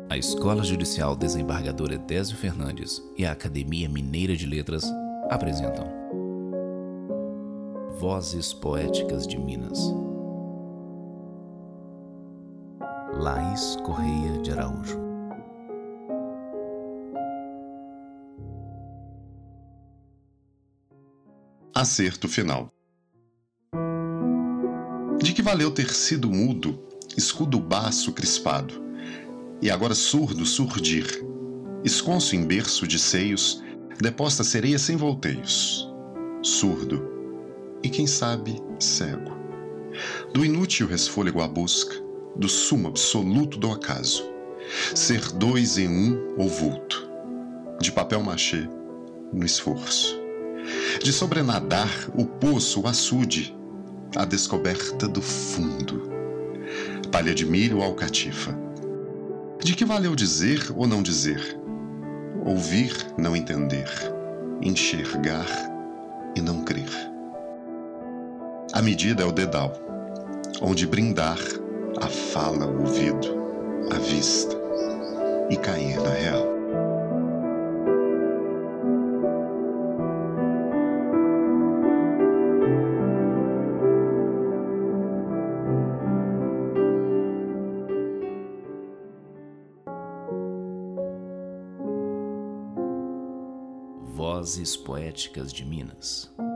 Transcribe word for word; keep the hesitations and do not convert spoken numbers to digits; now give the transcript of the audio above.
A Escola Judicial Desembargador Edésio Fernandes e a Academia Mineira de Letras apresentam Vozes Poéticas de Minas. Laís Correia de Araújo. Acerto final. De que valeu ter sido mudo, escudo baço crispado, e agora surdo surdir, esconso em berço de seios, deposta sereia sem volteios, surdo, e quem sabe cego, do inútil resfôlego à busca, do sumo absoluto do acaso, ser dois em um ou vulto, de papel machê no esforço, de sobrenadar o poço, o açude, a descoberta do fundo, palha de milho ou alcatifa. De que valeu dizer ou não dizer, ouvir, não entender, enxergar e não crer. A medida é o dedal, onde brindar a fala, o ouvido, a vista e cair na real. Vozes Poéticas de Minas.